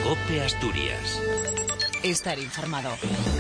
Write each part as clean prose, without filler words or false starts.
COPE Asturias. Estar informado.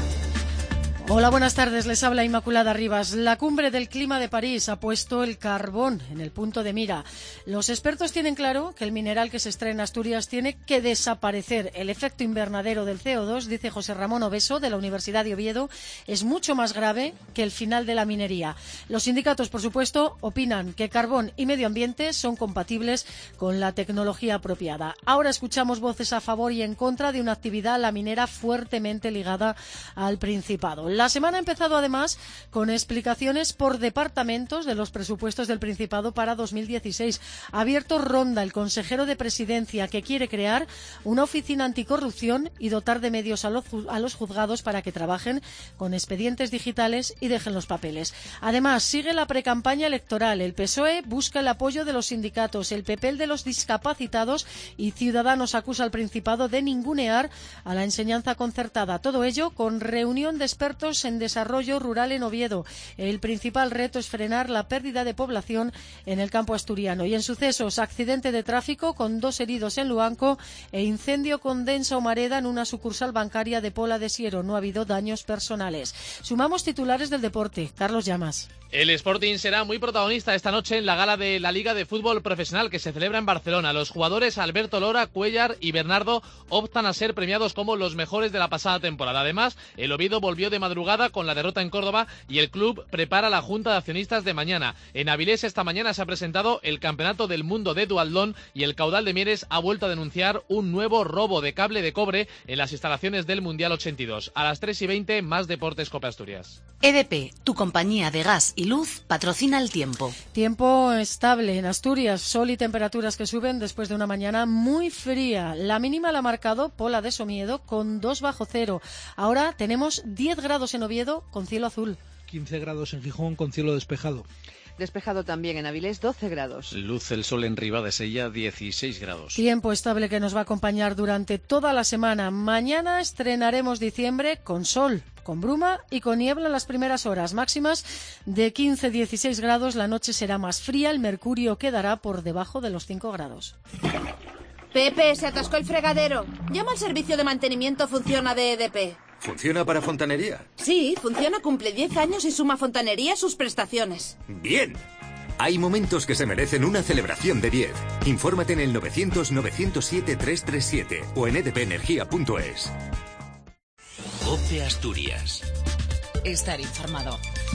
Hola, buenas tardes. Les habla Inmaculada Rivas. La cumbre del clima de París ha puesto el carbón en el punto de mira. Los expertos tienen claro que el mineral que se extrae en Asturias tiene que desaparecer. El efecto invernadero del CO2, dice José Ramón Obeso, de la Universidad de Oviedo, es mucho más grave que el final de la minería. Los sindicatos, por supuesto, opinan que carbón y medio ambiente son compatibles con la tecnología apropiada. Ahora escuchamos voces a favor y en contra de una actividad la minera fuertemente ligada al Principado. La semana ha empezado, además, con explicaciones por departamentos de los presupuestos del Principado para 2016. Ha abierto ronda el consejero de Presidencia, que quiere crear una oficina anticorrupción y dotar de medios a los juzgados para que trabajen con expedientes digitales y dejen los papeles. Además, sigue la precampaña electoral. El PSOE busca el apoyo de los sindicatos, el PP el de los discapacitados, y Ciudadanos acusa al Principado de ningunear a la enseñanza concertada. Todo ello con reunión de expertos en desarrollo rural en Oviedo. El principal reto es frenar la pérdida de población en el campo asturiano. Y en sucesos, accidente de tráfico con 2 heridos en Luanco e incendio con densa humareda en una sucursal bancaria de Pola de Siero. No ha habido daños personales. Sumamos titulares del deporte. Carlos Llamas. El Sporting será muy protagonista esta noche en la gala de la Liga de Fútbol Profesional que se celebra en Barcelona. Los jugadores Alberto Lora, Cuellar y Bernardo optan a ser premiados como los mejores de la pasada temporada. Además, el Oviedo volvió de madrugada con la derrota en Córdoba y el club prepara la Junta de Accionistas de mañana. En Avilés esta mañana se ha presentado el Campeonato del Mundo de Dualdón y el Caudal de Mieres ha vuelto a denunciar un nuevo robo de cable de cobre en las instalaciones del Mundial 82. A las 3:20, más deportes COPE Asturias. EDP, tu compañía de gas y luz, patrocina el tiempo. Tiempo estable en Asturias, sol y temperaturas que suben después de una mañana muy fría. La mínima la ha marcado Pola de Somiedo con 2 bajo cero. Ahora tenemos 10 grados en Oviedo con cielo azul. 15 grados en Gijón con cielo despejado. Despejado también en Avilés, 12 grados. Luce el sol en Ribadesella, 16 grados. Tiempo estable que nos va a acompañar durante toda la semana. Mañana estrenaremos diciembre con sol, con bruma y con niebla en las primeras horas. Máximas de 15-16 grados. La noche será más fría. El mercurio quedará por debajo de los 5 grados. Pepe, se atascó el fregadero. Llama al servicio de mantenimiento Funciona de EDP. ¿Funciona para fontanería? Sí, Funciona cumple 10 años y suma Fontanería sus prestaciones. ¡Bien! Hay momentos que se merecen una celebración de 10. Infórmate en el 900-907-337 o en edpenergia.es. COPE Asturias. Estar informado.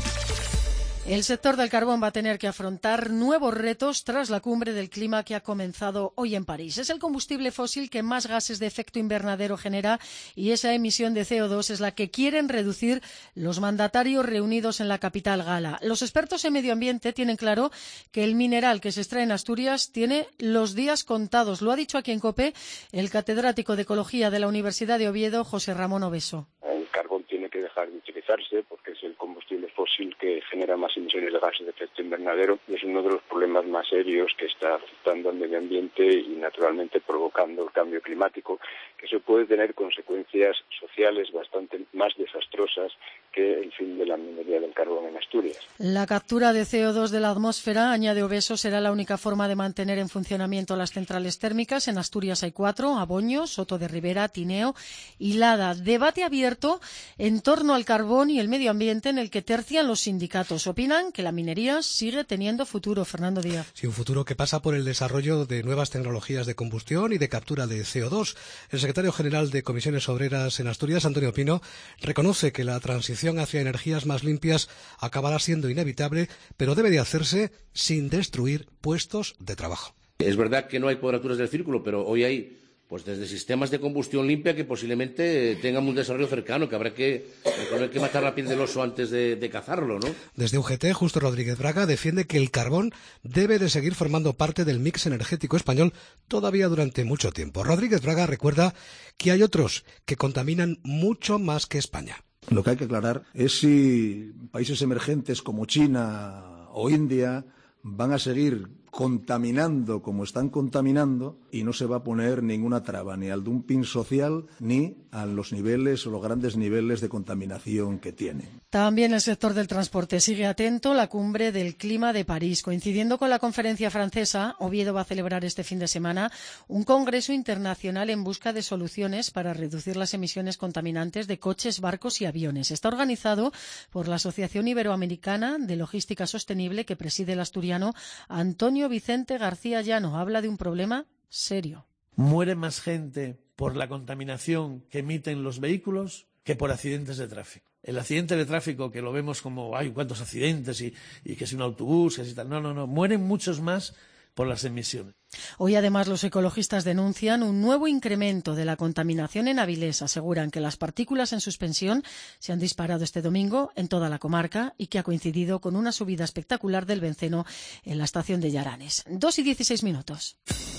El sector del carbón va a tener que afrontar nuevos retos tras la cumbre del clima que ha comenzado hoy en París. Es el combustible fósil que más gases de efecto invernadero genera y esa emisión de CO2 es la que quieren reducir los mandatarios reunidos en la capital gala. Los expertos en medio ambiente tienen claro que el mineral que se extrae en Asturias tiene los días contados. Lo ha dicho aquí en COPE el catedrático de Ecología de la Universidad de Oviedo, José Ramón Obeso. El carbón tiene que dejar de utilizarse porque es el combustible fósil que genera más emisiones de gases de efecto invernadero y es uno de los problemas más serios que está afectando al medio ambiente y naturalmente provocando el cambio climático, que eso puede tener consecuencias sociales bastante más desastrosas que el fin de la minería del carbón en Asturias. La captura de CO2 de la atmósfera, añade Obeso, será la única forma de mantener en funcionamiento las centrales térmicas. En Asturias hay 4, Aboño, Soto de Ribera, Tineo y Lada. Debate abierto en torno al carbón y el medio ambiente en el que tercian los sindicatos. Opinan que la minería sigue teniendo futuro. Fernando Díaz. Sí, un futuro que pasa por el desarrollo de nuevas tecnologías de combustión y de captura de CO2. El secretario general de Comisiones Obreras en Asturias, Antonio Pino, reconoce que la transición hacia energías más limpias acabará siendo inevitable, pero debe de hacerse sin destruir puestos de trabajo. Es verdad que no hay cuadraturas del círculo, pero hoy hay desde sistemas de combustión limpia que posiblemente tengan un desarrollo cercano, que habrá que matar la piel del oso antes de cazarlo, ¿no? Desde UGT, Justo Rodríguez Braga defiende que el carbón debe de seguir formando parte del mix energético español todavía durante mucho tiempo. Rodríguez Braga recuerda que hay otros que contaminan mucho más que España. Lo que hay que aclarar es si países emergentes como China o India van a seguir contaminando como están contaminando y no se va a poner ninguna traba ni al dumping social ni a los niveles o los grandes niveles de contaminación que tienen. También el sector del transporte sigue atento la cumbre del clima de París. Coincidiendo con la conferencia francesa, Oviedo va a celebrar este fin de semana un congreso internacional en busca de soluciones para reducir las emisiones contaminantes de coches, barcos y aviones. Está organizado por la Asociación Iberoamericana de Logística Sostenible que preside el asturiano Antonio Vicente García Llano. Habla de un problema serio. Muere más gente por la contaminación que emiten los vehículos que por accidentes de tráfico. El accidente de tráfico, que lo vemos como, ¡ay, cuántos accidentes! Y que si un autobús, que si tal. No. Mueren muchos más por las emisiones. Hoy, además, los ecologistas denuncian un nuevo incremento de la contaminación en Avilés. Aseguran que las partículas en suspensión se han disparado este domingo en toda la comarca y que ha coincidido con una subida espectacular del benceno en la estación de Llaranes. 2:16.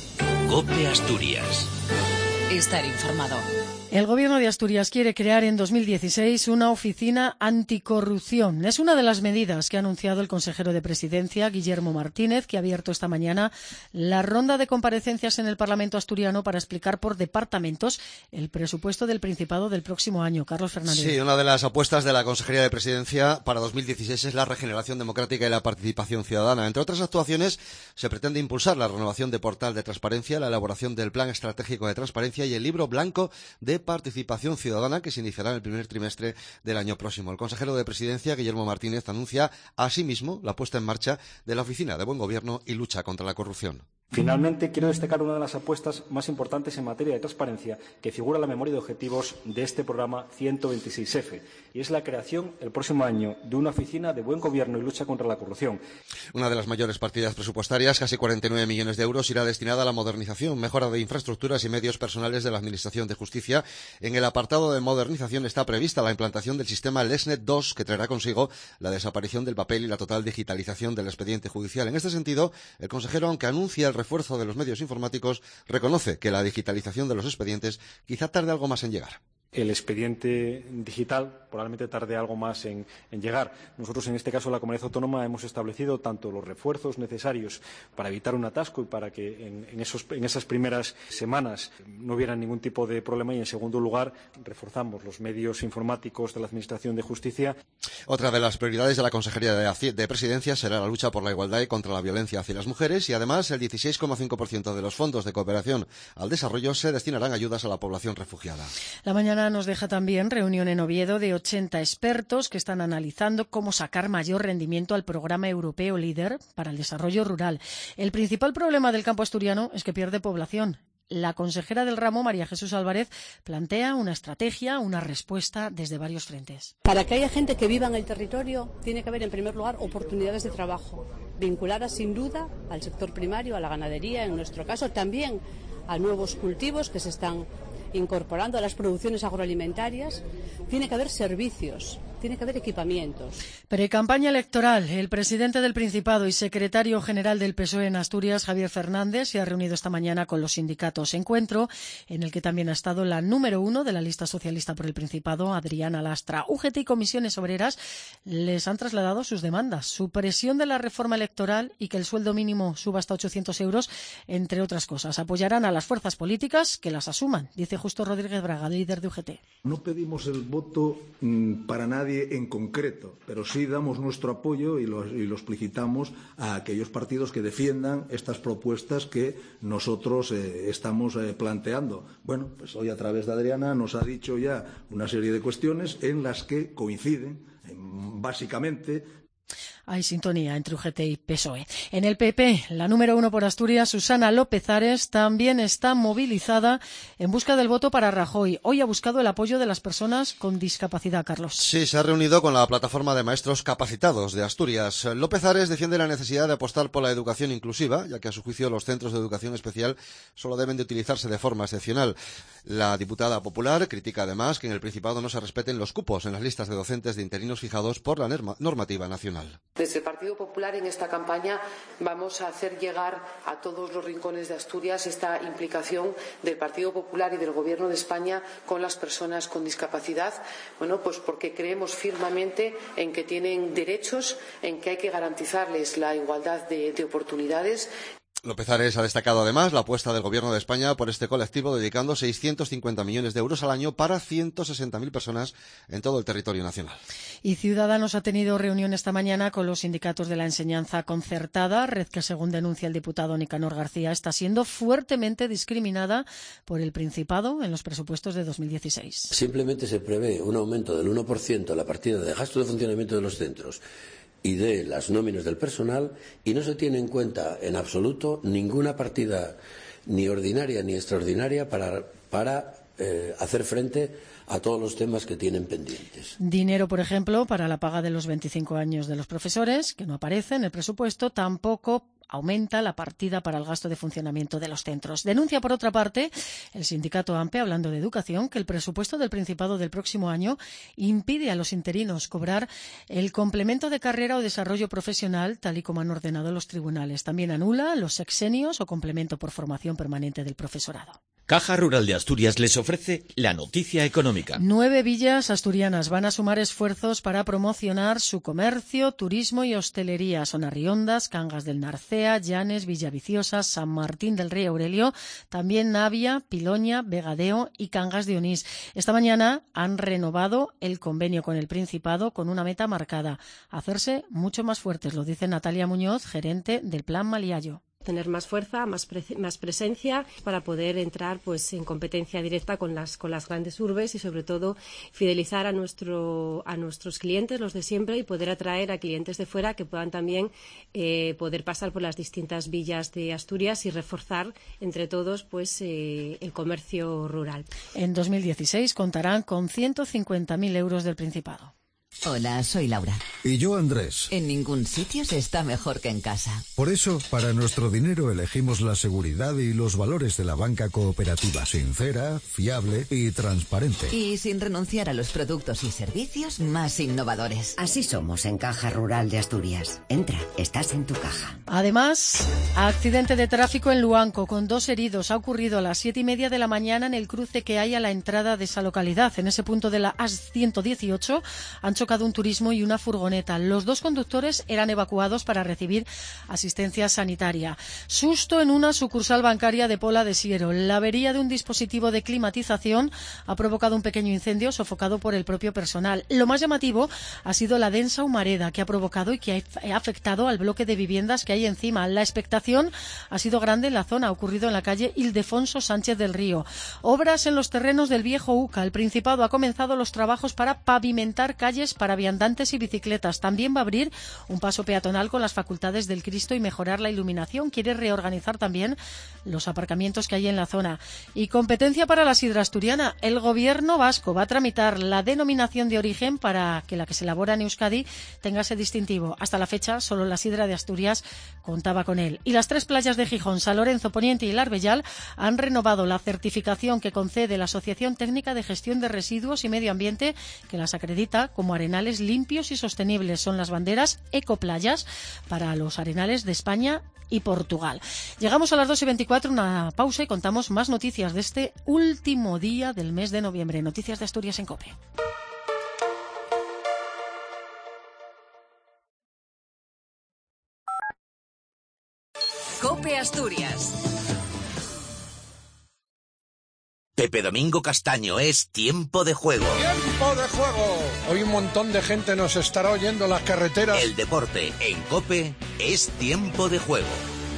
COPE Asturias. Estar informado. El Gobierno de Asturias quiere crear en 2016 una oficina anticorrupción. Es una de las medidas que ha anunciado el consejero de Presidencia, Guillermo Martínez, que ha abierto esta mañana la ronda de comparecencias en el Parlamento asturiano para explicar por departamentos el presupuesto del Principado del próximo año. Carlos Fernández. Sí, una de las apuestas de la Consejería de Presidencia para 2016 es la regeneración democrática y la participación ciudadana. Entre otras actuaciones, se pretende impulsar la renovación de Portal de Transparencia, la elaboración del Plan Estratégico de Transparencia y el Libro Blanco de Participación Ciudadana, que se iniciará en el primer trimestre del año próximo. El consejero de Presidencia, Guillermo Martínez, anuncia asimismo la puesta en marcha de la Oficina de Buen Gobierno y Lucha contra la Corrupción. Finalmente, quiero destacar una de las apuestas más importantes en materia de transparencia que figura en la memoria de objetivos de este programa 126F, y es la creación el próximo año de una oficina de buen gobierno y lucha contra la corrupción. Una de las mayores partidas presupuestarias, casi 49 millones de euros, irá destinada a la modernización, mejora de infraestructuras y medios personales de la Administración de Justicia. En el apartado de modernización está prevista la implantación del sistema LESNET 2, que traerá consigo la desaparición del papel y la total digitalización del expediente judicial. En este sentido, el consejero, aunque anuncia el refuerzo de los medios informáticos, reconoce que la digitalización de los expedientes quizá tarde algo más en llegar. El expediente digital probablemente tarde algo más en llegar. Nosotros, en este caso, en la Comunidad Autónoma, hemos establecido tanto los refuerzos necesarios para evitar un atasco y para que en esas primeras semanas no hubiera ningún tipo de problema, y, en segundo lugar, reforzamos los medios informáticos de la Administración de Justicia. Otra de las prioridades de la Consejería de Presidencia será la lucha por la igualdad y contra la violencia hacia las mujeres, y además el 16,5% de los fondos de cooperación al desarrollo se destinarán a ayudas a la población refugiada. La mañana nos deja también reunión en Oviedo de 80 expertos que están analizando cómo sacar mayor rendimiento al programa europeo LEADER para el desarrollo rural. El principal problema del campo asturiano es que pierde población. La consejera del ramo, María Jesús Álvarez, plantea una estrategia, una respuesta desde varios frentes. Para que haya gente que viva en el territorio, tiene que haber, en primer lugar, oportunidades de trabajo, vinculadas sin duda al sector primario, a la ganadería, en nuestro caso también a nuevos cultivos que se están incorporando a las producciones agroalimentarias. Tiene que haber servicios, tiene que haber equipamientos. Precampaña electoral. El presidente del Principado y secretario general del PSOE en Asturias, Javier Fernández, se ha reunido esta mañana con los sindicatos. Encuentro en el que también ha estado la número 1 de la lista socialista por el Principado, Adriana Lastra. UGT y comisiones obreras les han trasladado sus demandas: supresión de la reforma electoral y que el sueldo mínimo suba hasta 800 euros, entre otras cosas. Apoyarán a las fuerzas políticas que las asuman, dice Justo Rodríguez Braga, líder de UGT. No pedimos el voto para nadie en concreto, pero sí damos nuestro apoyo y lo explicitamos a aquellos partidos que defiendan estas propuestas que nosotros estamos planteando. Bueno, pues hoy, a través de Adriana, nos ha dicho ya una serie de cuestiones en las que coinciden básicamente. Hay sintonía entre UGT y PSOE. En el PP, la número 1 por Asturias, Susana López Ares, también está movilizada en busca del voto para Rajoy. Hoy ha buscado el apoyo de las personas con discapacidad, Carlos. Sí, se ha reunido con la plataforma de maestros capacitados de Asturias. López Ares defiende la necesidad de apostar por la educación inclusiva, ya que a su juicio los centros de educación especial solo deben de utilizarse de forma excepcional. La diputada popular critica además que en el Principado no se respeten los cupos en las listas de docentes de interinos fijados por la normativa nacional. Nacional. Desde el Partido Popular en esta campaña vamos a hacer llegar a todos los rincones de Asturias esta implicación del Partido Popular y del Gobierno de España con las personas con discapacidad, pues porque creemos firmemente en que tienen derechos, en que hay que garantizarles la igualdad de oportunidades. López Ares ha destacado además la apuesta del Gobierno de España por este colectivo, dedicando 650 millones de euros al año para 160.000 personas en todo el territorio nacional. Y Ciudadanos ha tenido reunión esta mañana con los sindicatos de la enseñanza concertada, red que, según denuncia el diputado Nicanor García, está siendo fuertemente discriminada por el Principado en los presupuestos de 2016. Simplemente se prevé un aumento del 1% en la partida de gasto de funcionamiento de los centros y de las nóminas del personal, y no se tiene en cuenta en absoluto ninguna partida ni ordinaria ni extraordinaria para hacer frente a todos los temas que tienen pendientes. Dinero, por ejemplo, para la paga de los 25 años de los profesores, que no aparece en el presupuesto, tampoco aumenta la partida para el gasto de funcionamiento de los centros. Denuncia, por otra parte, el sindicato AMPE, hablando de educación, que el presupuesto del Principado del próximo año impide a los interinos cobrar el complemento de carrera o desarrollo profesional, tal y como han ordenado los tribunales. También anula los sexenios o complemento por formación permanente del profesorado. Caja Rural de Asturias les ofrece la noticia económica. 9 villas asturianas van a sumar esfuerzos para promocionar su comercio, turismo y hostelería. Son Arriondas, Cangas del Narcea, Llanes, Villaviciosa, San Martín del Rey Aurelio, también Navia, Piloña, Vegadeo y Cangas de Onís. Esta mañana han renovado el convenio con el Principado con una meta marcada: hacerse mucho más fuertes, lo dice Natalia Muñoz, gerente del Plan Maliayo. Tener más fuerza, más presencia para poder entrar en competencia directa con las grandes urbes y sobre todo fidelizar a nuestros clientes, los de siempre, y poder atraer a clientes de fuera que puedan también poder pasar por las distintas villas de Asturias y reforzar entre todos el comercio rural. En 2016 contarán con 150.000 euros del Principado. Hola, soy Laura. Y yo, Andrés. En ningún sitio se está mejor que en casa. Por eso, para nuestro dinero elegimos la seguridad y los valores de la banca cooperativa, sincera, fiable y transparente. Y sin renunciar a los productos y servicios más innovadores. Así somos en Caja Rural de Asturias. Entra, estás en tu caja. Además, accidente de tráfico en Luanco con 2 heridos. Ha ocurrido a las 7:30 de la mañana en el cruce que hay a la entrada de esa localidad. En ese punto de la A118 han chocado un turismo y una furgoneta. Los 2 conductores eran evacuados para recibir asistencia sanitaria. Susto en una sucursal bancaria de Pola de Siero. La avería de un dispositivo de climatización ha provocado un pequeño incendio sofocado por el propio personal. Lo más llamativo ha sido la densa humareda que ha provocado y que ha afectado al bloque de viviendas que hay encima. La expectación ha sido grande en la zona. Ha ocurrido en la calle Ildefonso Sánchez del Río. Obras en los terrenos del viejo UCA. El Principado ha comenzado los trabajos para pavimentar calles para viandantes y bicicletas. También va a abrir un paso peatonal con las facultades del Cristo y mejorar la iluminación. Quiere reorganizar también los aparcamientos que hay en la zona. Y competencia para la sidra asturiana. El Gobierno vasco va a tramitar la denominación de origen para que la que se elabora en Euskadi tenga ese distintivo. Hasta la fecha, solo la sidra de Asturias contaba con él. Y las 3 playas de Gijón, San Lorenzo, Poniente y El Arbellal han renovado la certificación que concede la Asociación Técnica de Gestión de Residuos y Medio Ambiente, que las acredita como arenales limpios y sostenibles. Son las banderas Ecoplayas para los arenales de España y Portugal. Llegamos a las 2:24, una pausa y contamos más noticias de este último día del mes de noviembre. Noticias de Asturias en COPE. COPE Asturias. Pepe Domingo Castaño, es tiempo de juego. ¡Tiempo de juego! Hoy un montón de gente nos estará oyendo en las carreteras. El deporte en COPE es tiempo de juego.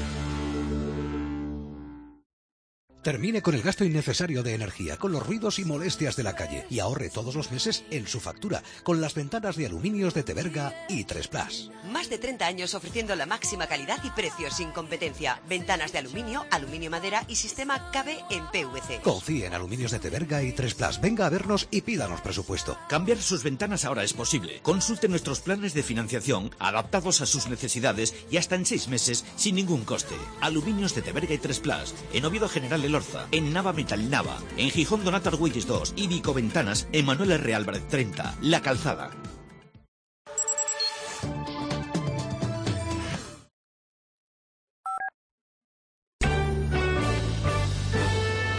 Termine con el gasto innecesario de energía, con los ruidos y molestias de la calle y ahorre todos los meses en su factura con las ventanas de aluminios de Teberga y 3+. Más de 30 años ofreciendo la máxima calidad y precios sin competencia. Ventanas de aluminio, aluminio madera y sistema KB en PVC. Confíe en Aluminios de Teberga y 3+. Venga a vernos y pídanos presupuesto. Cambiar sus ventanas ahora es posible. Consulte nuestros planes de financiación adaptados a sus necesidades y hasta en 6 meses sin ningún coste. Aluminios de Teberga y 3+. En Oviedo General Elorza, en Nava Metal Nava, en Gijón Donato Argüelles 2 y Vico Ventanas en Manuel R. Álvarez 30, La Calzada.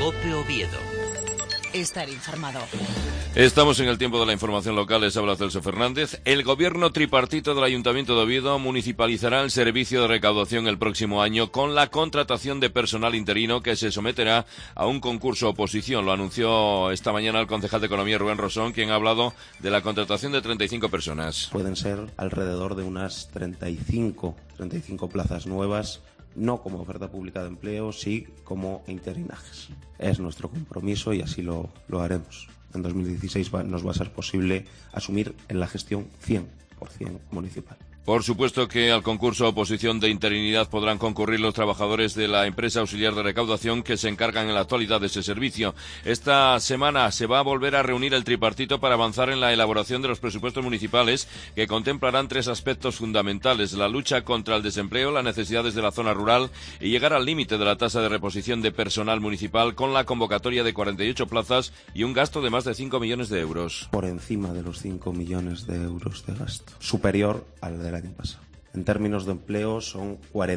COPE Oviedo. Estar informado. Estamos en el tiempo de la información local, les habla Celso Fernández. El gobierno tripartito del Ayuntamiento de Oviedo municipalizará el servicio de recaudación el próximo año con la contratación de personal interino que se someterá a un concurso oposición. Lo anunció esta mañana el concejal de Economía, Rubén Rosón, quien ha hablado de la contratación de 35 personas. Pueden ser alrededor de unas 35 plazas nuevas, no como oferta pública de empleo, sí como interinajes. Es nuestro compromiso y así lo haremos. En 2016 nos va a ser posible asumir en la gestión 100% municipal. Por supuesto que al concurso oposición de interinidad podrán concurrir los trabajadores de la empresa auxiliar de recaudación que se encargan en la actualidad de ese servicio. Esta semana se va a volver a reunir el tripartito para avanzar en la elaboración de los presupuestos municipales que contemplarán 3 aspectos fundamentales: la lucha contra el desempleo, las necesidades de la zona rural y llegar al límite de la tasa de reposición de personal municipal con la convocatoria de 48 plazas y un gasto de más de 5 millones de euros. Por encima de los 5 millones de euros de gasto, superior al del año pasado. En términos de empleo son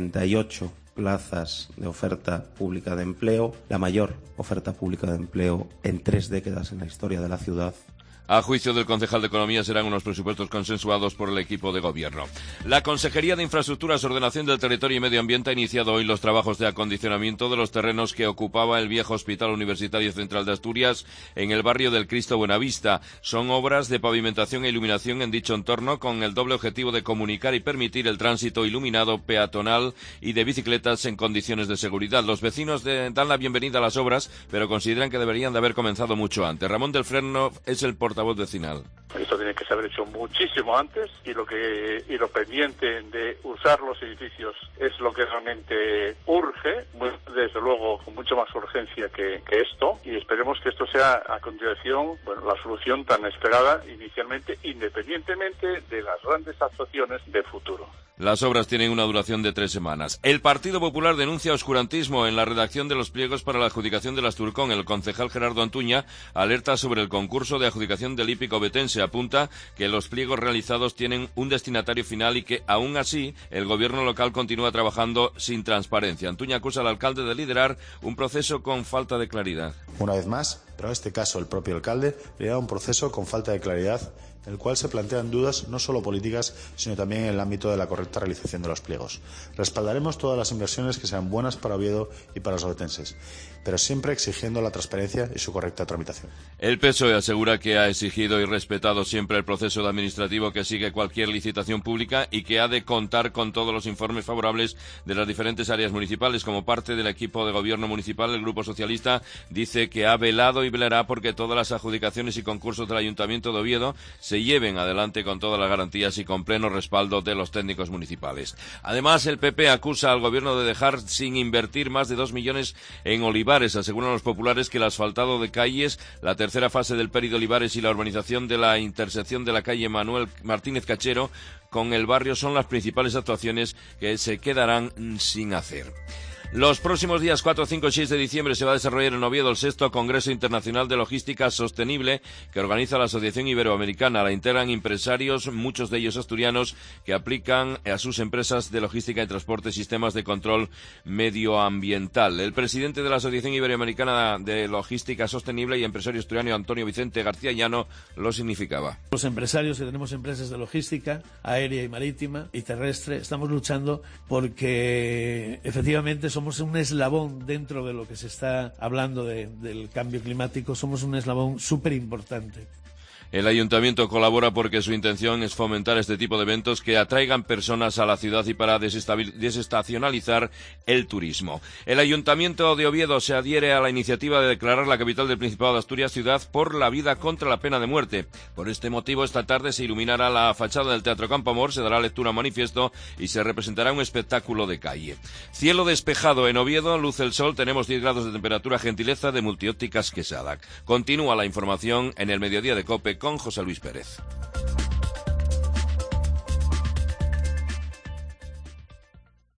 48 plazas de oferta pública de empleo, la mayor oferta pública de empleo en 3 décadas en la historia de la ciudad. A juicio del concejal de Economía, serán unos presupuestos consensuados por el equipo de gobierno. La Consejería de Infraestructuras, Ordenación del Territorio y Medio Ambiente ha iniciado hoy los trabajos de acondicionamiento de los terrenos que ocupaba el viejo Hospital Universitario Central de Asturias en el barrio del Cristo Buenavista. Son obras de pavimentación e iluminación en dicho entorno con el doble objetivo de comunicar y permitir el tránsito iluminado peatonal y de bicicletas en condiciones de seguridad. Los vecinos dan la bienvenida a las obras, pero consideran que deberían de haber comenzado mucho antes. Ramón del Fresno es el portavoz vecinal. Esto tiene que haber hecho muchísimo antes y lo pendiente de usar los edificios es lo que realmente urge, desde luego con mucha más urgencia que esto, y esperemos que esto sea a continuación la solución tan esperada inicialmente, independientemente de las grandes actuaciones de futuro. Las obras tienen una duración de 3 semanas. El Partido Popular denuncia oscurantismo en la redacción de los pliegos para la adjudicación de las Asturcón. El concejal Gerardo Antuña alerta sobre el concurso de adjudicación del hípico ovetense. Apunta que los pliegos realizados tienen un destinatario final y que, aún así, el gobierno local continúa trabajando sin transparencia. Antuña acusa al alcalde de liderar un proceso con falta de claridad. Una vez más, pero en este caso el propio alcalde lidera un proceso con falta de claridad, en el cual se plantean dudas no solo políticas, sino también en el ámbito de la correcta realización de los pliegos. Respaldaremos todas las inversiones que sean buenas para Oviedo y para los ovetenses, pero siempre exigiendo la transparencia y su correcta tramitación. El PSOE asegura que ha exigido y respetado siempre el proceso administrativo que sigue cualquier licitación pública y que ha de contar con todos los informes favorables de las diferentes áreas municipales. Como parte del equipo de gobierno municipal, el Grupo Socialista dice que ha velado y velará porque todas las adjudicaciones y concursos del Ayuntamiento de Oviedo se lleven adelante con todas las garantías y con pleno respaldo de los técnicos municipales. Además, el PP acusa al gobierno de dejar sin invertir más de 2 millones en Olivares. Aseguran los populares que el asfaltado de calles, la tercera fase del Peri de Olivares y la urbanización de la intersección de la calle Manuel Martínez Cachero con el barrio son las principales actuaciones que se quedarán sin hacer. Los próximos días 4, 5 y 6 de diciembre se va a desarrollar en Oviedo el 6º Congreso Internacional de Logística Sostenible que organiza la Asociación Iberoamericana. La integran empresarios, muchos de ellos asturianos, que aplican a sus empresas de logística y transporte sistemas de control medioambiental. El presidente de la Asociación Iberoamericana de Logística Sostenible y empresario asturiano Antonio Vicente García Llano lo significaba. Los empresarios que tenemos empresas de logística aérea y marítima y terrestre estamos luchando porque efectivamente somos un eslabón dentro de lo que se está hablando del cambio climático, somos un eslabón súper importante. El ayuntamiento colabora porque su intención es fomentar este tipo de eventos que atraigan personas a la ciudad y para desestacionalizar el turismo. El ayuntamiento de Oviedo se adhiere a la iniciativa de declarar la capital del Principado de Asturias ciudad por la vida contra la pena de muerte. Por este motivo, esta tarde se iluminará la fachada del Teatro Campo Amor, se dará lectura a manifiesto y se representará un espectáculo de calle. Cielo despejado en Oviedo, luce el sol, tenemos 10 grados de temperatura, gentileza de Multiópticas Quesada. Continúa la información en el mediodía de COPE con José Luis Pérez.